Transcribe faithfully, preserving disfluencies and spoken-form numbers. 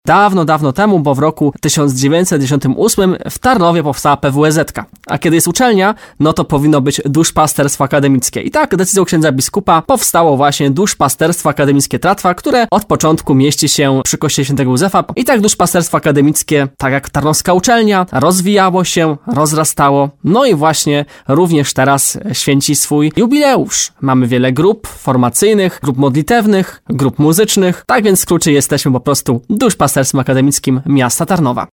Dawno, dawno temu, bo w roku tysiąc dziewięćset dziesiątym ósmym w Tarnowie powstała P W E Z ka. A kiedy jest uczelnia, no to powinno być duszpasterstwo akademickie. I tak decyzją księdza biskupa powstało właśnie duszpasterstwo akademickie Tratwa, które od początku mieści się przy kościele świętego Józefa. I tak duszpasterstwo akademickie, tak jak tarnowska uczelnia, rozwijało się, rozrastało. No i właśnie również teraz święci swój jubileusz. Mamy wiele grup formacyjnych, grup modlitewnych, grup muzycznych. Tak więc w skrócie jesteśmy po prostu duszpasterstwem akademickim miasta Tarnowa.